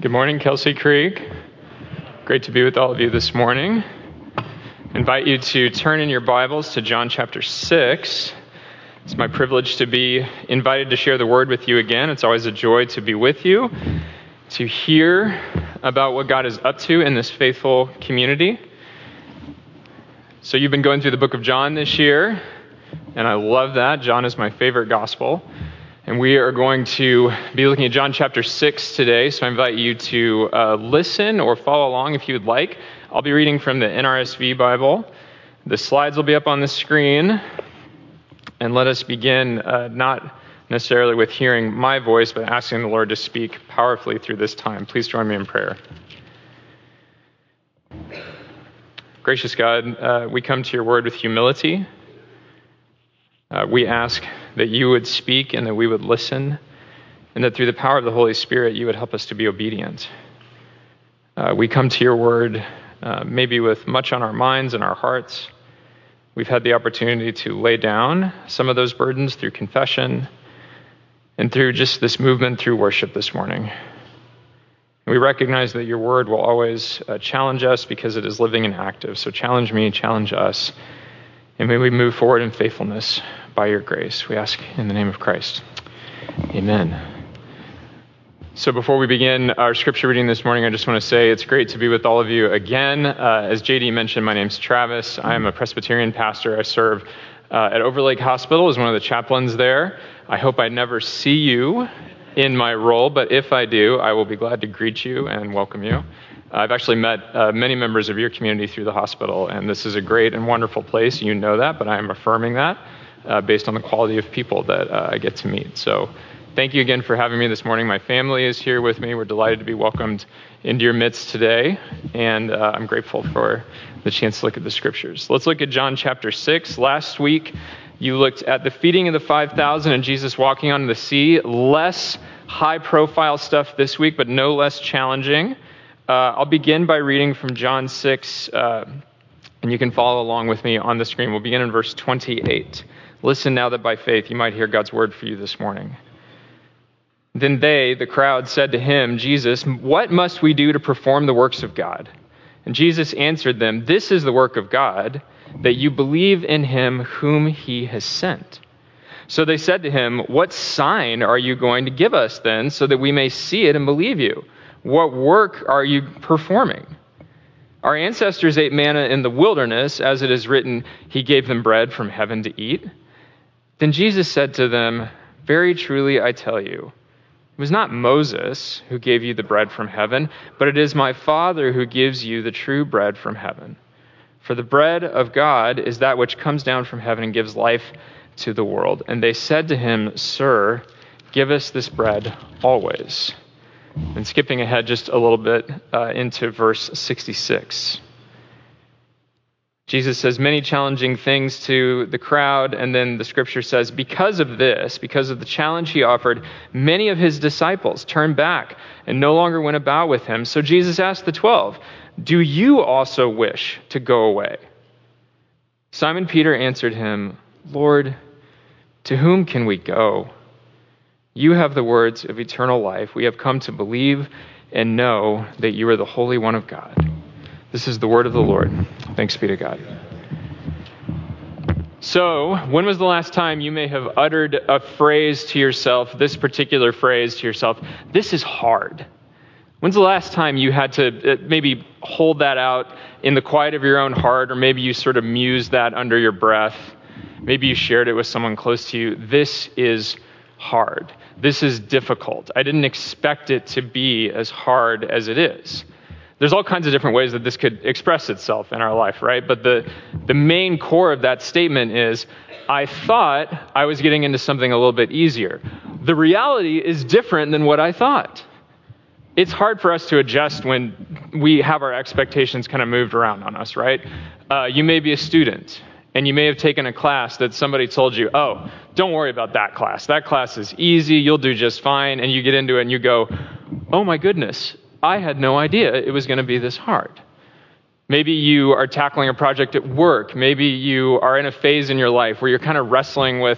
Good morning, Kelsey Creek. Great to be with all of you this morning. I invite you to turn in your Bibles to John chapter 6. It's my privilege to be invited to share the word with you again. It's always a joy to be with you, to hear about what God is up to in this faithful community. So you've been going through the book of John this year, and I love that. John is my favorite gospel. And we are going to be looking at John chapter 6 today, so I invite you to listen or follow along if you would like. I'll be reading from the NRSV Bible. The slides will be up on the screen. And let us begin not necessarily with hearing my voice, but asking the Lord to speak powerfully through this time. Please join me in prayer. Gracious God, we come to your word with humility. We ask that you would speak and that we would listen, and that through the power of the Holy Spirit, you would help us to be obedient. We come to your word maybe with much on our minds and our hearts. We've had the opportunity to lay down some of those burdens through confession and through just this movement through worship this morning. We recognize that your word will always challenge us because it is living and active. So challenge me, challenge us, and may we move forward in faithfulness by your grace. We ask in the name of Christ. Amen. So before we begin our scripture reading this morning, I just want to say it's great to be with all of you again. As JD mentioned, my name's Travis. I am a Presbyterian pastor. I serve at Overlake Hospital as one of the chaplains there. I hope I never see you in my role, but if I do, I will be glad to greet you and welcome you. I've actually met many members of your community through the hospital, and this is a great and wonderful place. You know that, but I am affirming that based on the quality of people that I get to meet. So thank you again for having me this morning. My family is here with me. We're delighted to be welcomed into your midst today, and I'm grateful for the chance to look at the scriptures. Let's look at John chapter 6. Last week, you looked at the feeding of the 5,000 and Jesus walking on the sea. Less high-profile stuff this week, but no less challenging. I'll begin by reading from John 6, and you can follow along with me on the screen. We'll begin in verse 28. Listen now that by faith you might hear God's word for you this morning. Then they, the crowd, said to him, Jesus, what must we do to perform the works of God? And Jesus answered them, this is the work of God, that you believe in him whom he has sent. So they said to him, what sign are you going to give us then, so that we may see it and believe you? What work are you performing? Our ancestors ate manna in the wilderness, as it is written, he gave them bread from heaven to eat. Then Jesus said to them, very truly I tell you, it was not Moses who gave you the bread from heaven, but it is my Father who gives you the true bread from heaven. For the bread of God is that which comes down from heaven and gives life to the world. And they said to him, Sir, give us this bread always. And skipping ahead just a little bit into verse 66. Jesus says many challenging things to the crowd, and then the scripture says, because of this, because of the challenge he offered, many of his disciples turned back and no longer went about with him. So Jesus asked the 12, do you also wish to go away? Simon Peter answered him, Lord, to whom can we go? You have the words of eternal life. We have come to believe and know that you are the Holy One of God. This is the word of the Lord. Thanks be to God. So, when was the last time you may have uttered a phrase to yourself, this particular phrase to yourself, this is hard? When's the last time you had to maybe hold that out in the quiet of your own heart, or maybe you sort of mused that under your breath? Maybe you shared it with someone close to you. This is hard. This is difficult. I didn't expect it to be as hard as it is. There's all kinds of different ways that this could express itself in our life, right? But the main core of that statement is, I thought I was getting into something a little bit easier. The reality is different than what I thought. It's hard for us to adjust when we have our expectations kind of moved around on us, right? You may be a student, and you may have taken a class that somebody told you, oh, don't worry about that class. That class is easy. You'll do just fine. And you get into it and you go, oh my goodness, I had no idea it was going to be this hard. Maybe you are tackling a project at work. Maybe you are in a phase in your life where you're kind of wrestling with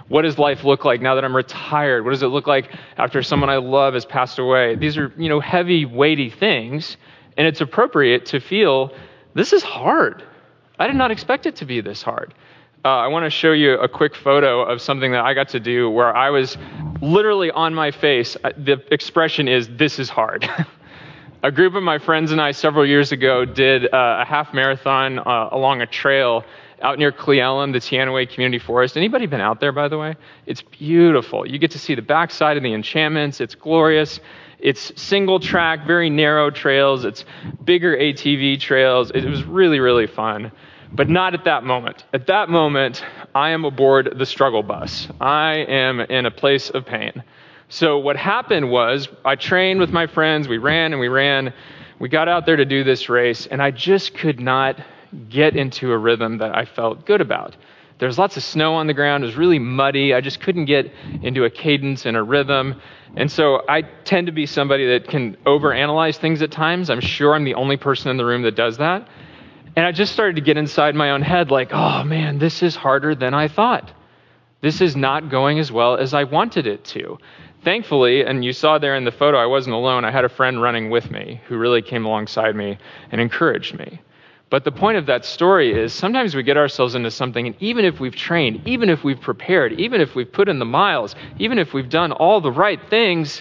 What does life look like now that I'm retired? What does it look like after someone I love has passed away? These are, heavy, weighty things, and it's appropriate to feel this is hard. I did not expect it to be this hard. I want to show you a quick photo of something that I got to do where I was literally on my face. The expression is, this is hard. A group of my friends and I several years ago did a half marathon along a trail out near Cle Elum, the Teanaway Community Forest. Anybody been out there, by the way? It's beautiful. You get to see the backside of the enchantments. It's glorious. It's single track, very narrow trails. It's bigger ATV trails. It was really, really fun. But not at that moment. At that moment, I am aboard the struggle bus. I am in a place of pain. So what happened was I trained with my friends. We ran and we ran. We got out there to do this race, and I just could not get into a rhythm that I felt good about. There's lots of snow on the ground. It was really muddy. I just couldn't get into a cadence and a rhythm. And so I tend to be somebody that can overanalyze things at times. I'm sure I'm the only person in the room that does that. And I just started to get inside my own head like, oh man, this is harder than I thought. This is not going as well as I wanted it to. Thankfully, and you saw there in the photo, I wasn't alone. I had a friend running with me who really came alongside me and encouraged me. But the point of that story is sometimes we get ourselves into something, and even if we've trained, even if we've prepared, even if we've put in the miles, even if we've done all the right things,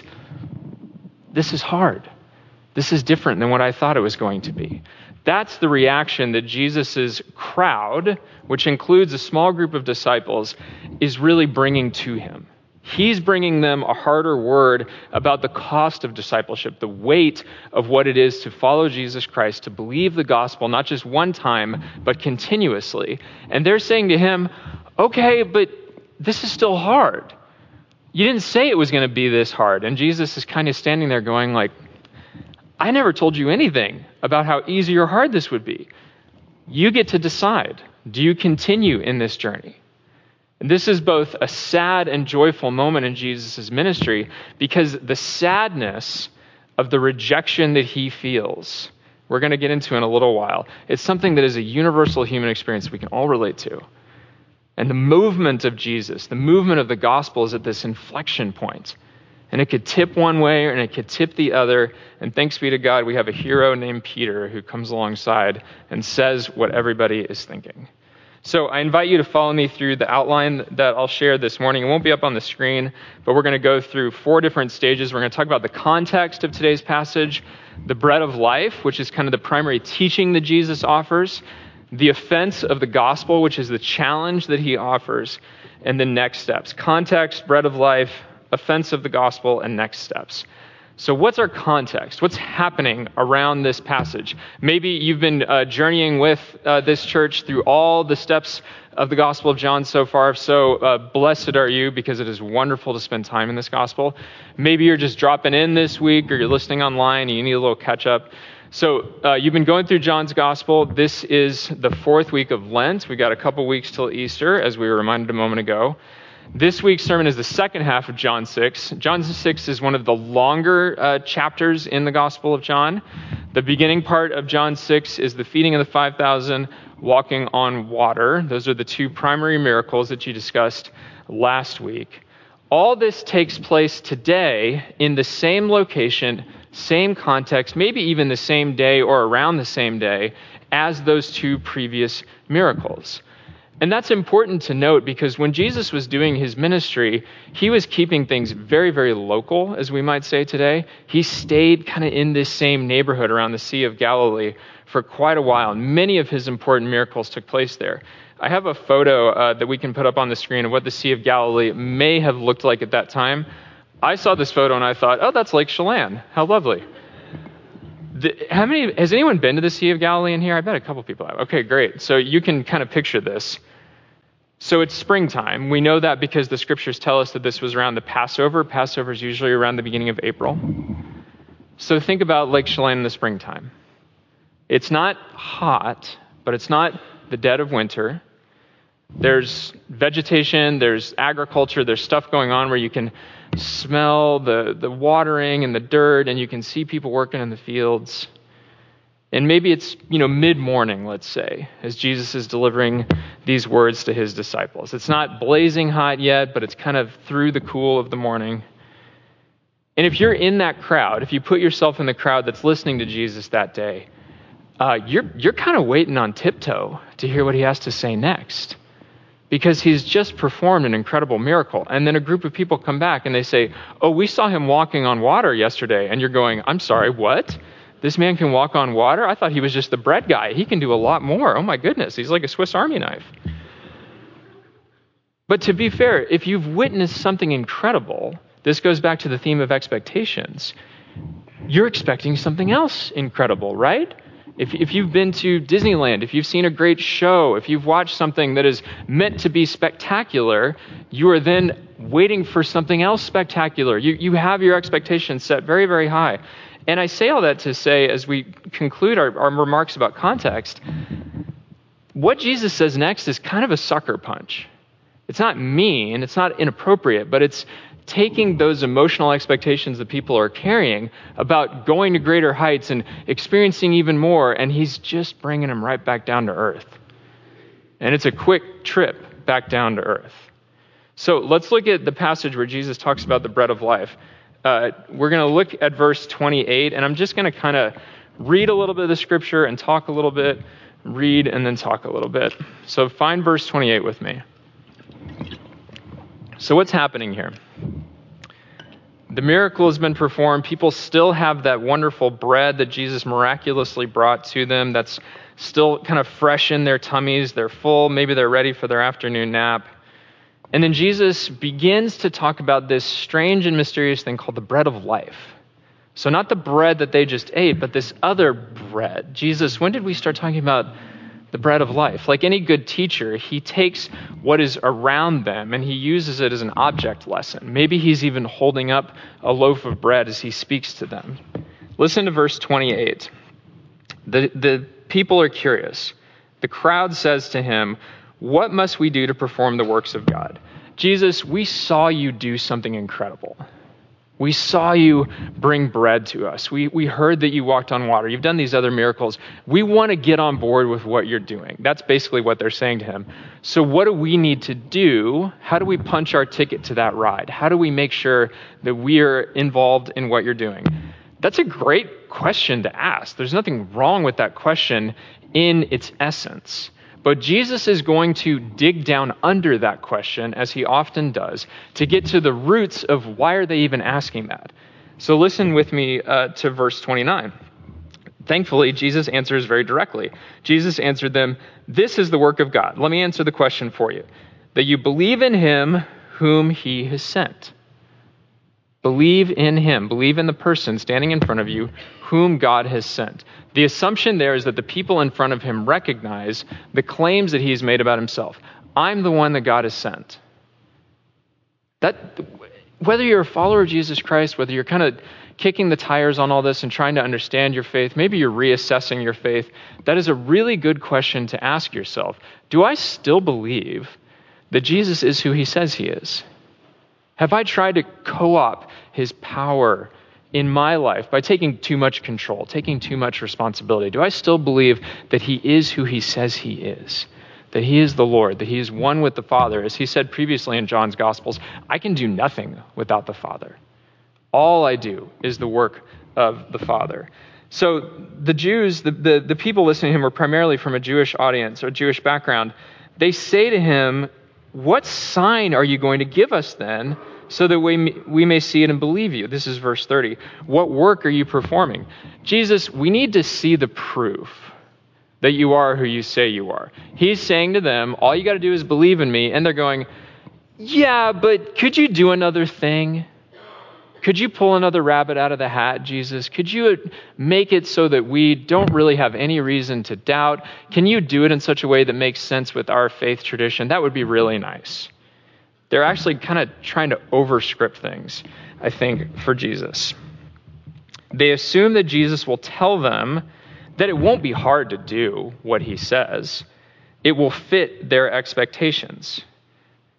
this is hard. This is different than what I thought it was going to be. That's the reaction that Jesus' crowd, which includes a small group of disciples, is really bringing to him. He's bringing them a harder word about the cost of discipleship, the weight of what it is to follow Jesus Christ, to believe the gospel, not just one time, but continuously. And they're saying to him, okay, but this is still hard. You didn't say it was going to be this hard. And Jesus is kind of standing there going like, I never told you anything about how easy or hard this would be. You get to decide. Do you continue in this journey? And this is both a sad and joyful moment in Jesus' ministry because the sadness of the rejection that he feels, we're going to get into in a little while, it's something that is a universal human experience we can all relate to. And the movement of Jesus, the movement of the gospel is at this inflection point. And it could tip one way and it could tip the other. And thanks be to God, we have a hero named Peter who comes alongside and says what everybody is thinking. So I invite you to follow me through the outline that I'll share this morning. It won't be up on the screen, but we're going to go through 4 different stages. We're going to talk about the context of today's passage, the bread of life, which is kind of the primary teaching that Jesus offers, the offense of the gospel, which is the challenge that he offers, and the next steps. Context, bread of life, offense of the gospel, and next steps. So what's our context? What's happening around this passage? Maybe you've been journeying with this church through all the steps of the Gospel of John so far. So blessed are you, because it is wonderful to spend time in this gospel. Maybe you're just dropping in this week, or you're listening online and you need a little catch up. So you've been going through John's gospel. This is the 4th week of Lent. We got a couple weeks till Easter, as we were reminded a moment ago. This week's sermon is the second half of John 6. John 6 is one of the longer chapters in the Gospel of John. The beginning part of John 6 is the feeding of the 5,000, walking on water. Those are the 2 primary miracles that you discussed last week. All this takes place today in the same location, same context, maybe even the same day or around the same day as those 2 previous miracles. And that's important to note because when Jesus was doing his ministry, he was keeping things very, very local, as we might say today. He stayed kind of in this same neighborhood around the Sea of Galilee for quite a while. And many of his important miracles took place there. I have a photo that we can put up on the screen of what the Sea of Galilee may have looked like at that time. I saw this photo and I thought, oh, that's Lake Chelan. How lovely. Has anyone been to the Sea of Galilee in here? I bet a couple people have. Okay, great. So you can kind of picture this. So it's springtime. We know that because the scriptures tell us that this was around the Passover. Passover is usually around the beginning of April. So think about Lake Chelan in the springtime. It's not hot, but it's not the dead of winter. There's vegetation, there's agriculture, there's stuff going on where you can smell the watering and the dirt, and you can see people working in the fields. And maybe it's, mid-morning, let's say, as Jesus is delivering these words to his disciples. It's not blazing hot yet, but it's kind of through the cool of the morning. And if you're in that crowd, if you put yourself in the crowd that's listening to Jesus that day, you're kind of waiting on tiptoe to hear what he has to say next, because he's just performed an incredible miracle. And then a group of people come back and they say, "Oh, we saw him walking on water yesterday." And you're going, "I'm sorry, what? This man can walk on water? I thought he was just the bread guy. He can do a lot more. Oh my goodness, he's like a Swiss Army knife." But to be fair, if you've witnessed something incredible, this goes back to the theme of expectations. You're expecting something else incredible, right? If you've been to Disneyland, if you've seen a great show, if you've watched something that is meant to be spectacular, you are then waiting for something else spectacular. You have your expectations set very, very high. And I say all that to say, as we conclude our remarks about context, what Jesus says next is kind of a sucker punch. It's not mean, it's not inappropriate, but it's taking those emotional expectations that people are carrying about going to greater heights and experiencing even more, and he's just bringing them right back down to earth. And it's a quick trip back down to earth. So let's look at the passage where Jesus talks about the bread of life. We're going to look at verse 28, and I'm just going to kind of read a little bit of the scripture and talk a little bit, read and then talk a little bit. So find verse 28 with me. So what's happening here? The miracle has been performed. People still have that wonderful bread that Jesus miraculously brought to them that's still kind of fresh in their tummies. They're full. Maybe they're ready for their afternoon nap. And then Jesus begins to talk about this strange and mysterious thing called the bread of life. So not the bread that they just ate, but this other bread. Jesus, when did we start talking about the bread of life? Like any good teacher, he takes what is around them and he uses it as an object lesson. Maybe he's even holding up a loaf of bread as he speaks to them. Listen to verse 28. The people are curious. The crowd says to him, "What must we do to perform the works of God?" Jesus, we saw you do something incredible. We saw you bring bread to us. We heard that you walked on water. You've done these other miracles. We want to get on board with what you're doing. That's basically what they're saying to him. So what do we need to do? How do we punch our ticket to that ride? How do we make sure that we are involved in what you're doing? That's a great question to ask. There's nothing wrong with that question in its essence. But Jesus is going to dig down under that question, as he often does, to get to the roots of why are they even asking that. So listen with me to verse 29. Thankfully, Jesus answers very directly. Jesus answered them, "This is the work of God." Let me answer the question for you. That you believe in him whom he has sent. Believe in him. Believe in the person standing in front of you whom God has sent. The assumption there is that the people in front of him recognize the claims that he's made about himself. I'm the one that God has sent. That, whether you're a follower of Jesus Christ, whether you're kind of kicking the tires on all this and trying to understand your faith, maybe you're reassessing your faith, that is a really good question to ask yourself. Do I still believe that Jesus is who he says he is? Have I tried to co-opt his power in my life by taking too much control, taking too much responsibility? Do I still believe that he is who he says he is? That he is the Lord, that he is one with the Father? As he said previously in John's Gospels, I can do nothing without the Father. All I do is the work of the Father. So the Jews, the people listening to him were primarily from a Jewish audience or Jewish background. They say to him, "What sign are you going to give us then so that we may see it and believe you?" This is verse 30. What work are you performing? Jesus, we need to see the proof that you are who you say you are. He's saying to them, all you got to do is believe in me. And they're going, yeah, but could you do another thing? Could you pull another rabbit out of the hat, Jesus? Could you make it so that we don't really have any reason to doubt? Can you do it in such a way that makes sense with our faith tradition? That would be really nice. They're actually kind of trying to overscript things, I think, for Jesus. They assume that Jesus will tell them that it won't be hard to do what he says. It will fit their expectations.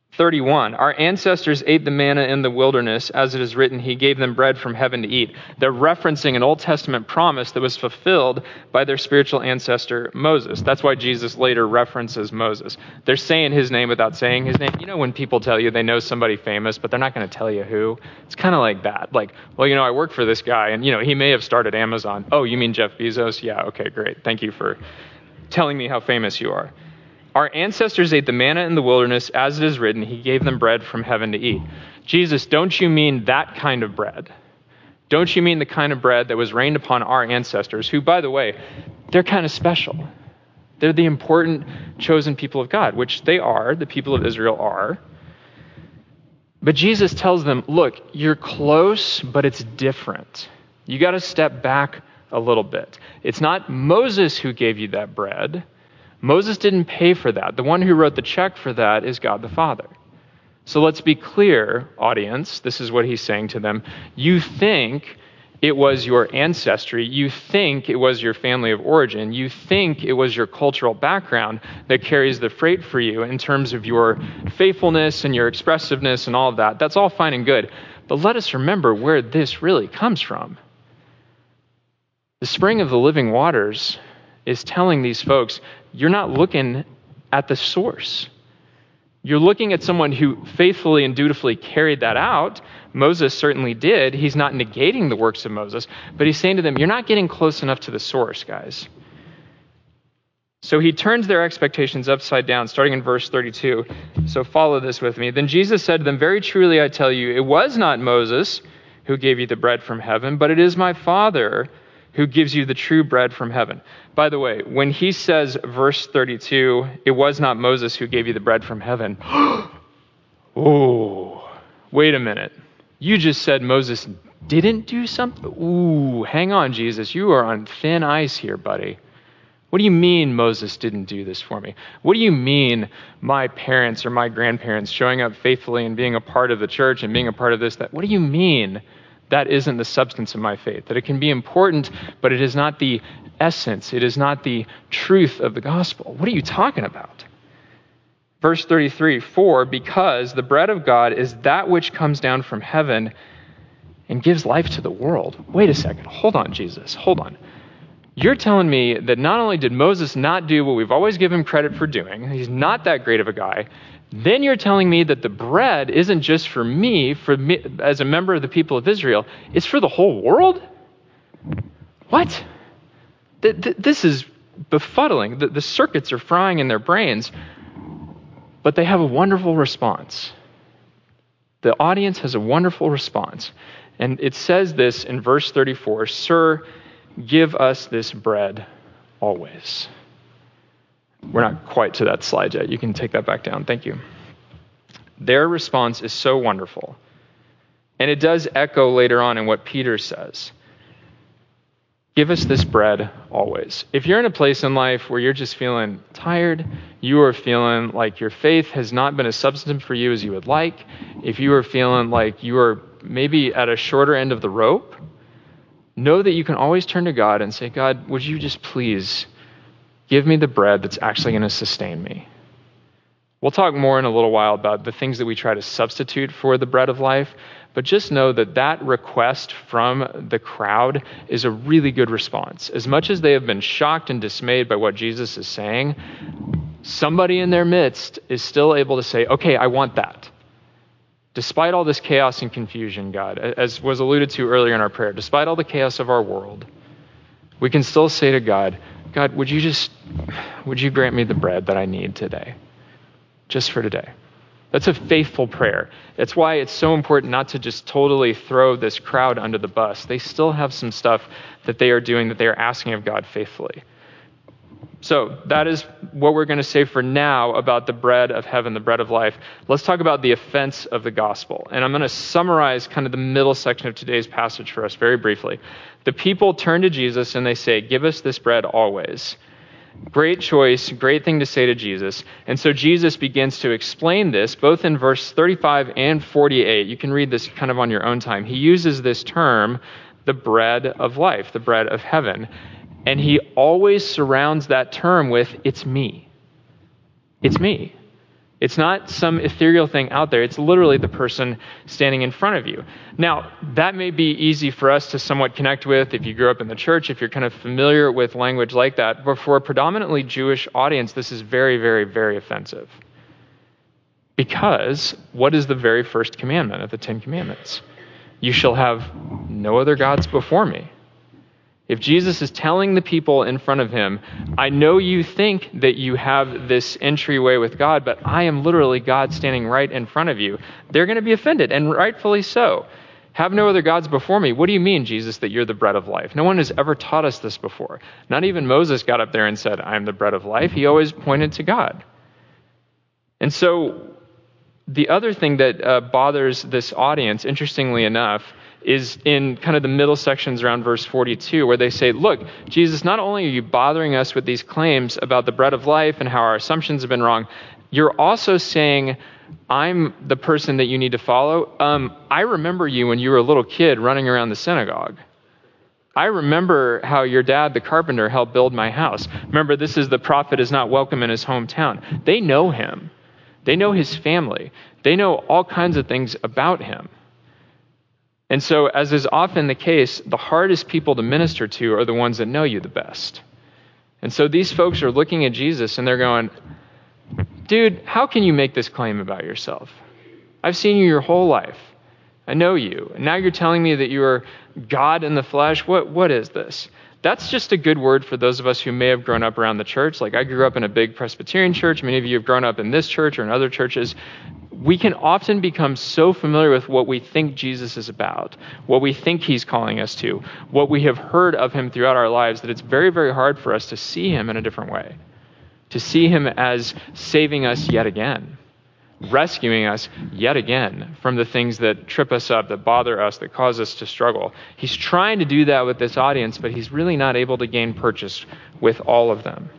31, our ancestors ate the manna in the wilderness, as it is written, he gave them bread from heaven to eat. They're referencing an Old Testament promise that was fulfilled by their spiritual ancestor, Moses. That's why Jesus later references Moses. They're saying his name without saying his name. You know when people tell you they know somebody famous, but they're not going to tell you who? It's kind of like that. Like, well, I work for this guy, and, he may have started Amazon. Oh, you mean Jeff Bezos? Yeah, okay, great. Thank you for telling me how famous you are. Our ancestors ate the manna in the wilderness, as it is written, he gave them bread from heaven to eat. Jesus, don't you mean that kind of bread? Don't you mean the kind of bread that was rained upon our ancestors, who, by the way, they're kind of special. They're the important chosen people of God, which they are, the people of Israel are. But Jesus tells them, look, you're close, but it's different. You got to step back a little bit. It's not Moses who gave you that bread. Moses didn't pay for that. The one who wrote the check for that is God the Father. So let's be clear, audience. This is what he's saying to them. You think it was your ancestry. You think it was your family of origin. You think it was your cultural background that carries the freight for you in terms of your faithfulness and your expressiveness and all of that. That's all fine and good. But let us remember where this really comes from. The spring of the living waters is telling these folks, you're not looking at the source. You're looking at someone who faithfully and dutifully carried that out. Moses certainly did. He's not negating the works of Moses, but he's saying to them, you're not getting close enough to the source, guys. So he turns their expectations upside down, starting in verse 32. So follow this with me. Then Jesus said to them, very truly I tell you, it was not Moses who gave you the bread from heaven, but it is my Father who gives you the true bread from heaven. By the way, when he says, verse 32, it was not Moses who gave you the bread from heaven. Oh, wait a minute. You just said Moses didn't do something? Ooh, hang on, Jesus. You are on thin ice here, buddy. What do you mean Moses didn't do this for me? What do you mean my parents or my grandparents showing up faithfully and being a part of the church and being a part of this, that? What do you mean that isn't the substance of my faith? That it can be important, but it is not the essence. It is not the truth of the gospel. What are you talking about? Verse 33, for because the bread of God is that which comes down from heaven and gives life to the world. Wait a second. Hold on, Jesus. Hold on. You're telling me that not only did Moses not do what we've always given him credit for doing, he's not that great of a guy, then you're telling me that the bread isn't just for me as a member of the people of Israel, it's for the whole world? What? This is befuddling. The circuits are frying in their brains, but they have a wonderful response. The audience has a wonderful response. And it says this in verse 34, Sir, give us this bread always. We're not quite to that slide yet. You can take that back down. Thank you. Their response is so wonderful. And it does echo later on in what Peter says. Give us this bread always. If you're in a place in life where you're just feeling tired, you are feeling like your faith has not been as substantive for you as you would like, if you are feeling like you are maybe at a shorter end of the rope, know that you can always turn to God and say, God, would you just please give me the bread that's actually going to sustain me? We'll talk more in a little while about the things that we try to substitute for the bread of life, but just know that that request from the crowd is a really good response. As much as they have been shocked and dismayed by what Jesus is saying, somebody in their midst is still able to say, okay, I want that. Despite all this chaos and confusion, God, as was alluded to earlier in our prayer, despite all the chaos of our world, we can still say to God, God, would you grant me the bread that I need today? Just for today. That's a faithful prayer. That's why it's so important not to just totally throw this crowd under the bus. They still have some stuff that they are doing that they are asking of God faithfully. So that is what we're going to say for now about the bread of heaven, the bread of life. Let's talk about the offense of the gospel. And I'm going to summarize kind of the middle section of today's passage for us very briefly. The people turn to Jesus and they say, give us this bread always. Great choice, great thing to say to Jesus. And so Jesus begins to explain this both in verse 35 and 48. You can read this kind of on your own time. He uses this term, the bread of life, the bread of heaven. And he always surrounds that term with, it's me. It's me. It's not some ethereal thing out there. It's literally the person standing in front of you. Now, that may be easy for us to somewhat connect with if you grew up in the church, if you're kind of familiar with language like that. But for a predominantly Jewish audience, this is very, very, very offensive. Because what is the very first commandment of the Ten Commandments? You shall have no other gods before me. If Jesus is telling the people in front of him, I know you think that you have this entryway with God, but I am literally God standing right in front of you, they're going to be offended, and rightfully so. Have no other gods before me. What do you mean, Jesus, that you're the bread of life? No one has ever taught us this before. Not even Moses got up there and said, I am the bread of life. He always pointed to God. And so the other thing that bothers this audience, interestingly enough, is in kind of the middle sections around verse 42, where they say, look, Jesus, not only are you bothering us with these claims about the bread of life and how our assumptions have been wrong, you're also saying, I'm the person that you need to follow. I remember you when you were a little kid running around the synagogue. I remember how your dad, the carpenter, helped build my house. Remember, this is the prophet is not welcome in his hometown. They know him. They know his family. They know all kinds of things about him. And so, as is often the case, the hardest people to minister to are the ones that know you the best. And so these folks are looking at Jesus and they're going, dude, how can you make this claim about yourself? I've seen you your whole life. I know you. And now you're telling me that you are God in the flesh. What is this? That's just a good word for those of us who may have grown up around the church. Like I grew up in a big Presbyterian church. Many of you have grown up in this church or in other churches. We can often become so familiar with what we think Jesus is about, what we think he's calling us to, what we have heard of him throughout our lives, that it's very, very hard for us to see him in a different way, to see him as saving us yet again, rescuing us yet again from the things that trip us up, that bother us, that cause us to struggle. He's trying to do that with this audience, but he's really not able to gain purchase with all of them.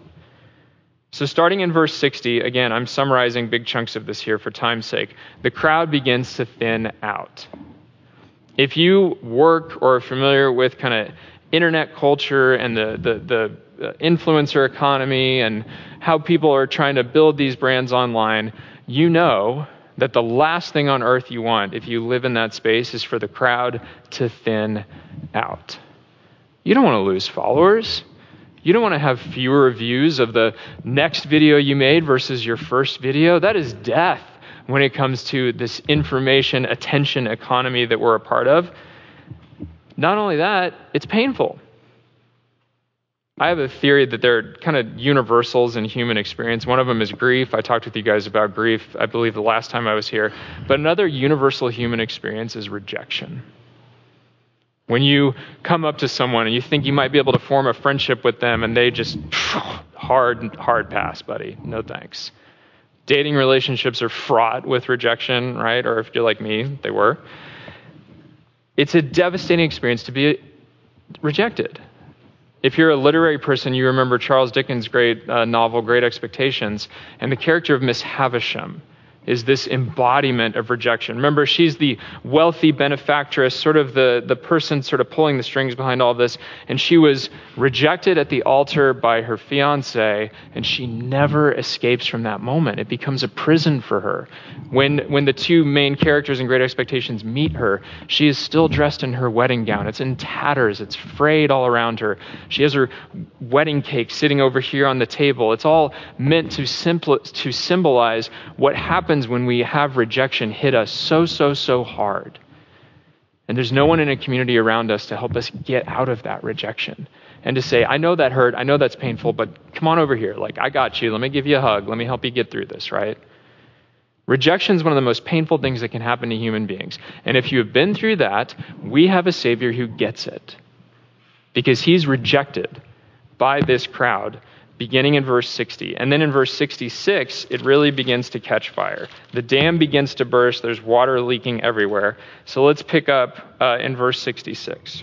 So starting in verse 60, again, I'm summarizing big chunks of this here for time's sake. The crowd begins to thin out. If you work or are familiar with kind of internet culture and the influencer economy and how people are trying to build these brands online, you know that the last thing on earth you want if you live in that space is for the crowd to thin out. You don't want to lose followers. You don't want to have fewer views of the next video you made versus your first video. That is death when it comes to this information attention economy that we're a part of. Not only that, it's painful. I have a theory that there are kind of universals in human experience. One of them is grief. I talked with you guys about grief, I believe, the last time I was here. But another universal human experience is rejection. When you come up to someone and you think you might be able to form a friendship with them and they just hard pass, buddy. No thanks. Dating relationships are fraught with rejection, right? Or if you're like me, they were. It's a devastating experience to be rejected. If you're a literary person, you remember Charles Dickens' great novel, Great Expectations, and the character of Miss Havisham is this embodiment of rejection. Remember, she's the wealthy benefactress, sort of the person sort of pulling the strings behind all this, and she was rejected at the altar by her fiancé, and she never escapes from that moment. It becomes a prison for her. When the two main characters in Great Expectations meet her, she is still dressed in her wedding gown. It's in tatters. It's frayed all around her. She has her wedding cake sitting over here on the table. It's all meant to symbolize what happens when we have rejection hit us so hard. And there's no one in a community around us to help us get out of that rejection and to say, I know that hurt, I know that's painful, but come on over here. Like, I got you. Let me give you a hug. Let me help you get through this, right? Rejection is one of the most painful things that can happen to human beings. And if you have been through that, we have a Savior who gets it because he's rejected by this crowd beginning in verse 60. And then in verse 66, it really begins to catch fire. The dam begins to burst. There's water leaking everywhere. So let's pick up in verse 66.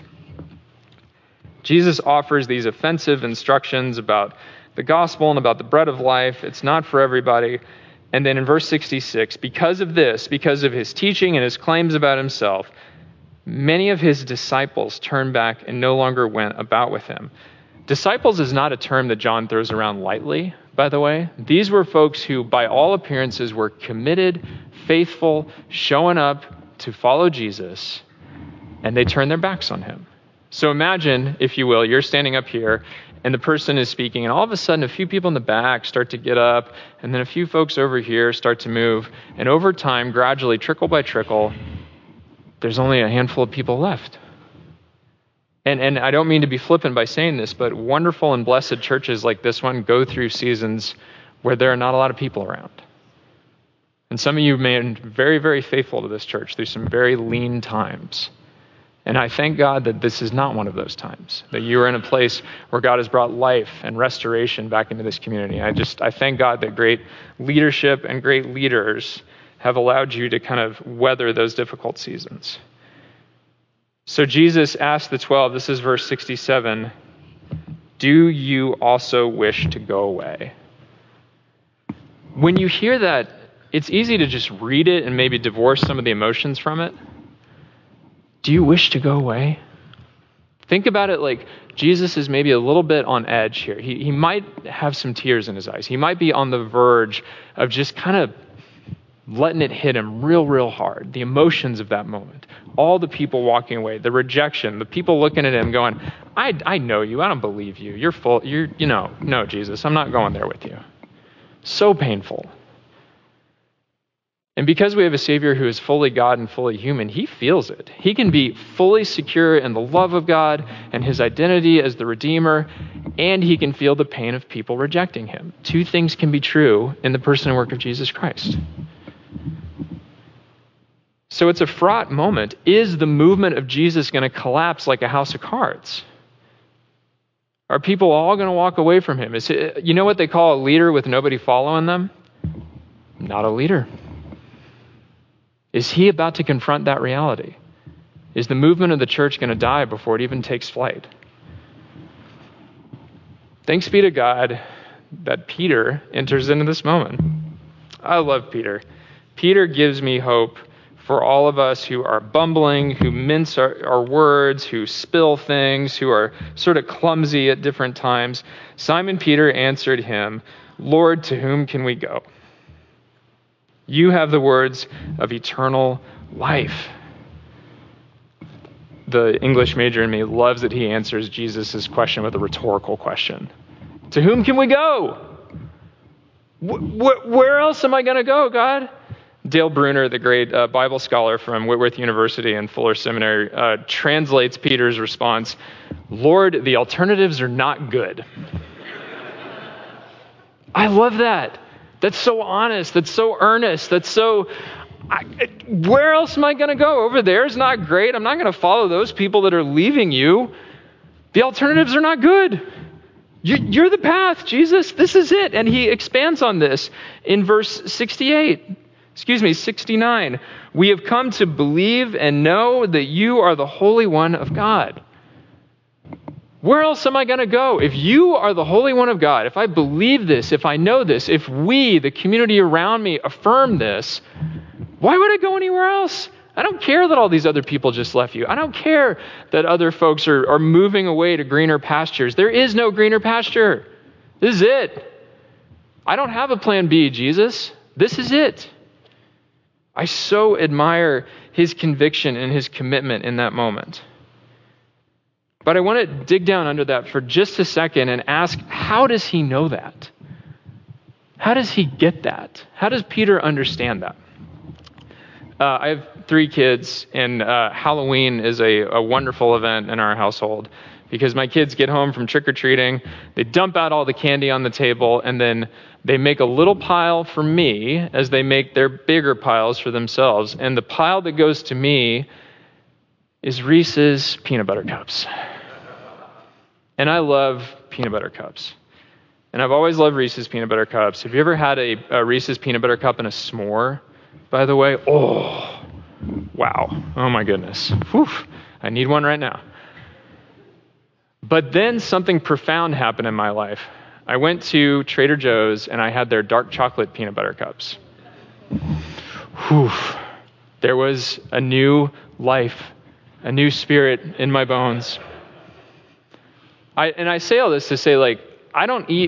Jesus offers these offensive instructions about the gospel and about the bread of life. It's not for everybody. And then in verse 66, because of this, because of his teaching and his claims about himself, many of his disciples turned back and no longer went about with him. Disciples is not a term that John throws around lightly, by the way. These were folks who, by all appearances, were committed, faithful, showing up to follow Jesus, and they turned their backs on him. So imagine, if you will, you're standing up here, and the person is speaking, and all of a sudden a few people in the back start to get up, and then a few folks over here start to move, and over time, gradually, trickle by trickle, there's only a handful of people left. And I don't mean to be flippant by saying this, but wonderful and blessed churches like this one go through seasons where there are not a lot of people around. And some of you have been very, very faithful to this church through some very lean times. And I thank God that this is not one of those times, that you are in a place where God has brought life and restoration back into this community. I thank God that great leadership and great leaders have allowed you to kind of weather those difficult seasons. So Jesus asked the 12, this is verse 67, do you also wish to go away? When you hear that, it's easy to just read it and maybe divorce some of the emotions from it. Do you wish to go away? Think about it like Jesus is maybe a little bit on edge here. He might have some tears in his eyes. He might be on the verge of just kind of letting it hit him real, real hard. The emotions of that moment. All the people walking away, the rejection, the people looking at him going, I know you. I don't believe you. You're full. No, Jesus, I'm not going there with you. So painful. And because we have a Savior who is fully God and fully human, he feels it. He can be fully secure in the love of God and his identity as the Redeemer, and he can feel the pain of people rejecting him. Two things can be true in the person and work of Jesus Christ. So it's a fraught moment. Is the movement of Jesus going to collapse like a house of cards? Are people all going to walk away from him? You know what they call a leader with nobody following them? Not a leader. Is he about to confront that reality? Is the movement of the church going to die before it even takes flight? Thanks be to God that Peter enters into this moment. I love Peter. Peter gives me hope for all of us who are bumbling, who mince our words, who spill things, who are sort of clumsy at different times. Simon Peter answered him, Lord, to whom can we go? You have the words of eternal life. The English major in me loves that he answers Jesus' question with a rhetorical question. To whom can we go? Where else am I going to go, God? Dale Bruner, the great Bible scholar from Whitworth University and Fuller Seminary, translates Peter's response, Lord, the alternatives are not good. I love that. That's so honest. That's so earnest. That's so... where else am I going to go? Over there is not great. I'm not going to follow those people that are leaving you. The alternatives are not good. You're the path, Jesus. This is it. And he expands on this in verse 69. We have come to believe and know that you are the Holy One of God. Where else am I going to go? If you are the Holy One of God, if I believe this, if I know this, if we, the community around me, affirm this, why would I go anywhere else? I don't care that all these other people just left you. I don't care that other folks are moving away to greener pastures. There is no greener pasture. This is it. I don't have a plan B, Jesus. This is it. I so admire his conviction and his commitment in that moment. But I want to dig down under that for just a second and ask, how does he know that? How does he get that? How does Peter understand that? I have 3 kids, and Halloween is a wonderful event in our household because my kids get home from trick-or-treating, they dump out all the candy on the table, and then they make a little pile for me as they make their bigger piles for themselves. And the pile that goes to me is Reese's peanut butter cups. And I love peanut butter cups. And I've always loved Reese's peanut butter cups. Have you ever had a Reese's peanut butter cup and a s'more, by the way? Oh, wow. Oh my goodness. Whew. I need one right now. But then something profound happened in my life. I went to Trader Joe's and I had their dark chocolate peanut butter cups. Whew. There was a new life, a new spirit in my bones. I say all this to say, I don't eat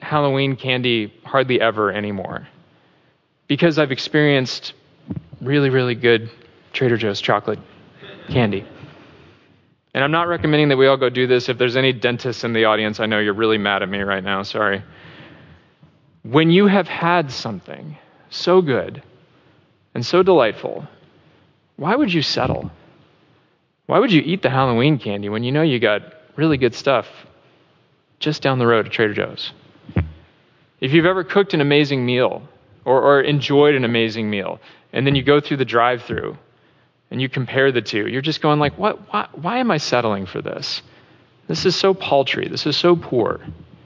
Halloween candy hardly ever anymore because I've experienced really, really good Trader Joe's chocolate candy. And I'm not recommending that we all go do this. If there's any dentists in the audience, I know you're really mad at me right now. Sorry. When you have had something so good and so delightful, why would you settle? Why would you eat the Halloween candy when you know you got really good stuff just down the road at Trader Joe's? If you've ever cooked an amazing meal or enjoyed an amazing meal, and then you go through the drive-thru and you compare the two, you're just going like, why am I settling for this? This is so paltry. This is so poor.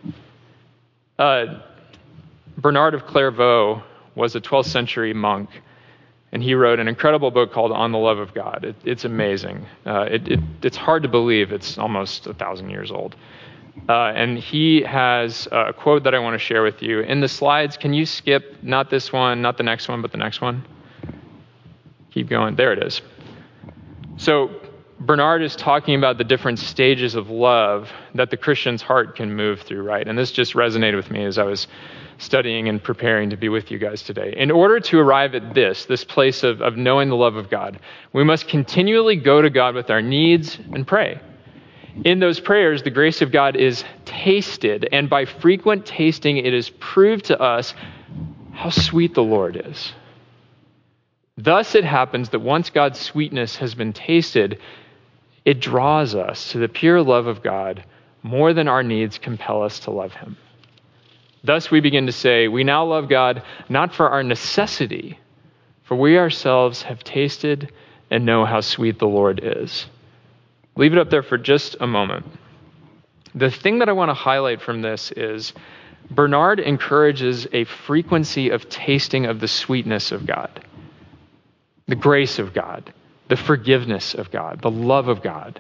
Bernard of Clairvaux was a 12th century monk, and he wrote an incredible book called On the Love of God. It's amazing. It's hard to believe it's almost 1,000 years old. And he has a quote that I want to share with you. In the slides, can you skip not this one, not the next one, but the next one? Keep going. There it is. So Bernard is talking about the different stages of love that the Christian's heart can move through, right? And this just resonated with me as I was studying and preparing to be with you guys today. In order to arrive at this place of knowing the love of God, we must continually go to God with our needs and pray. In those prayers, the grace of God is tasted, and by frequent tasting, it is proved to us how sweet the Lord is. Thus it happens that once God's sweetness has been tasted, it draws us to the pure love of God more than our needs compel us to love him. Thus we begin to say, we now love God not for our necessity, for we ourselves have tasted and know how sweet the Lord is. Leave it up there for just a moment. The thing that I want to highlight from this is Bernard encourages a frequency of tasting of the sweetness of God, the grace of God, the forgiveness of God, the love of God.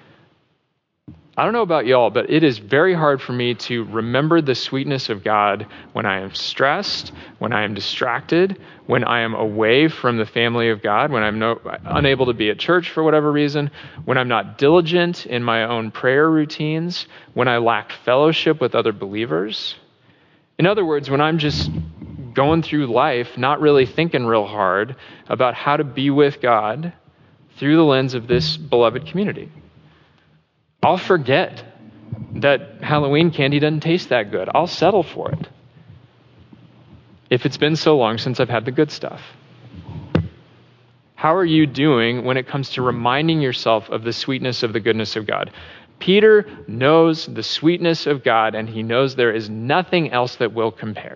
I don't know about y'all, but it is very hard for me to remember the sweetness of God when I am stressed, when I am distracted, when I am away from the family of God, when I'm unable to be at church for whatever reason, when I'm not diligent in my own prayer routines, when I lack fellowship with other believers. In other words, when I'm just going through life, not really thinking real hard about how to be with God through the lens of this beloved community. I'll forget that Halloween candy doesn't taste that good. I'll settle for it if it's been so long since I've had the good stuff. How are you doing when it comes to reminding yourself of the sweetness of the goodness of God? Peter knows the sweetness of God, and he knows there is nothing else that will compare.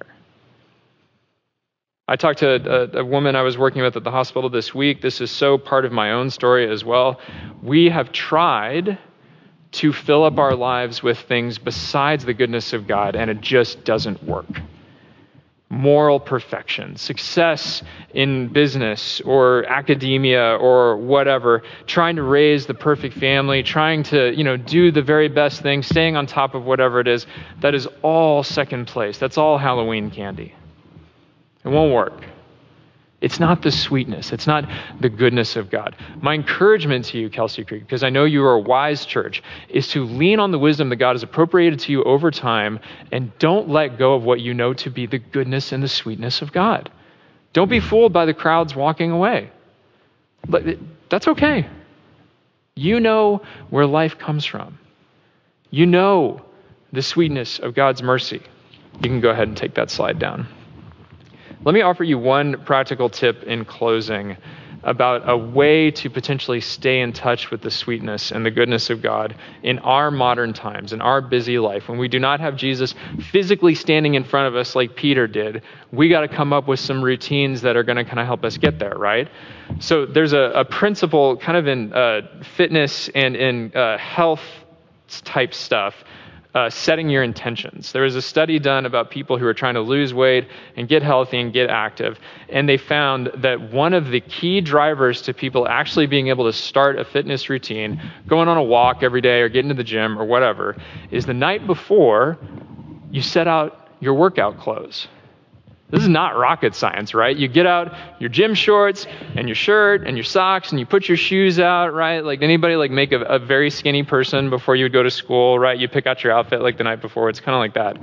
I talked to a woman I was working with at the hospital this week. This is so part of my own story as well. We have tried to fill up our lives with things besides the goodness of God, and it just doesn't work. Moral perfection, success in business or academia or whatever, trying to raise the perfect family, trying to, do the very best thing, staying on top of whatever it is, that is all second place. That's all Halloween candy. It won't work. It's not the sweetness. It's not the goodness of God. My encouragement to you, Kelsey Creek, because I know you are a wise church, is to lean on the wisdom that God has appropriated to you over time, and don't let go of what you know to be the goodness and the sweetness of God. Don't be fooled by the crowds walking away. But that's okay. You know where life comes from. You know the sweetness of God's mercy. You can go ahead and take that slide down. Let me offer you one practical tip in closing about a way to potentially stay in touch with the sweetness and the goodness of God in our modern times, in our busy life. When we do not have Jesus physically standing in front of us like Peter did, we got to come up with some routines that are going to kind of help us get there, right? So there's a principle kind of in fitness and in health type stuff. Setting your intentions. There was a study done about people who are trying to lose weight and get healthy and get active, and they found that one of the key drivers to people actually being able to start a fitness routine, going on a walk every day or getting to the gym or whatever, is the night before you set out your workout clothes. This is not rocket science, right? You get out your gym shorts and your shirt and your socks and you put your shoes out, right? Like anybody make a very skinny person before you would go to school, right? You pick out your outfit like the night before. It's kind of like that.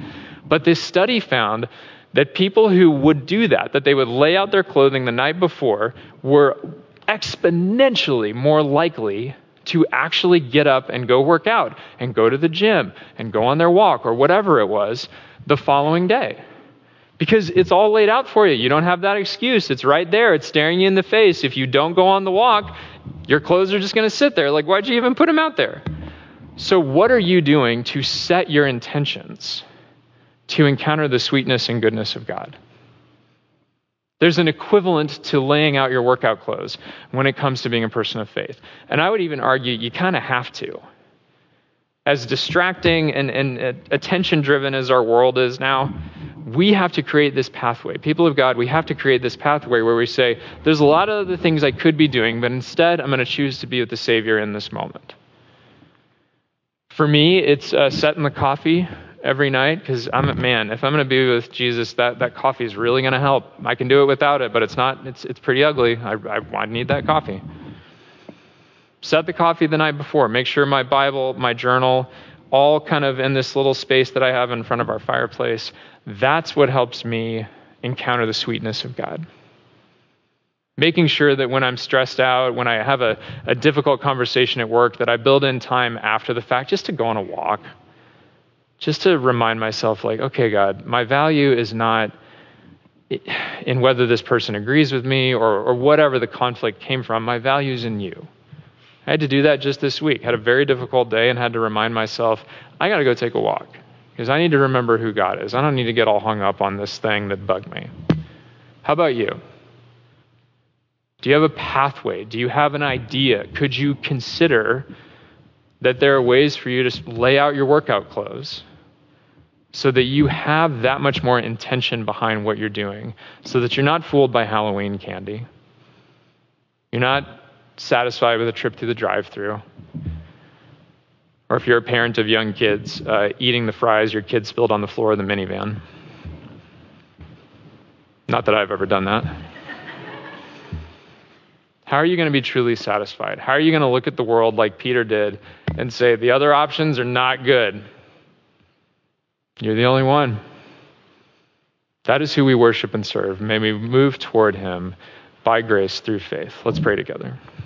But this study found that people who would do that they would lay out their clothing the night before, were exponentially more likely to actually get up and go work out and go to the gym and go on their walk or whatever it was the following day. Because it's all laid out for you. You don't have that excuse. It's right there. It's staring you in the face. If you don't go on the walk, your clothes are just going to sit there. Like, why'd you even put them out there? So what are you doing to set your intentions to encounter the sweetness and goodness of God? There's an equivalent to laying out your workout clothes when it comes to being a person of faith. And I would even argue you kind of have to. As distracting and attention-driven as our world is now, we have to create this pathway. People of God, we have to create this pathway where we say, there's a lot of other things I could be doing, but instead I'm going to choose to be with the Savior in this moment. For me, it's setting the coffee every night, because if I'm going to be with Jesus, that coffee is really going to help. I can do it without it, but it's pretty ugly. I need that coffee. Set the coffee the night before. Make sure my Bible, my journal, all kind of in this little space that I have in front of our fireplace. That's what helps me encounter the sweetness of God. Making sure that when I'm stressed out, when I have a difficult conversation at work, that I build in time after the fact just to go on a walk. Just to remind myself, like, okay, God, my value is not in whether this person agrees with me or whatever the conflict came from. My value is in you. I had to do that just this week. Had a very difficult day and had to remind myself, I got to go take a walk because I need to remember who God is. I don't need to get all hung up on this thing that bugged me. How about you? Do you have a pathway? Do you have an idea? Could you consider that there are ways for you to lay out your workout clothes so that you have that much more intention behind what you're doing, so that you're not fooled by Halloween candy? You're not satisfied with a trip through the drive-thru. Or if you're a parent of young kids, eating the fries your kid spilled on the floor of the minivan. Not that I've ever done that. How are you going to be truly satisfied? How are you going to look at the world like Peter did and say, the other options are not good? You're the only one. That is who we worship and serve. May we move toward him by grace through faith. Let's pray together.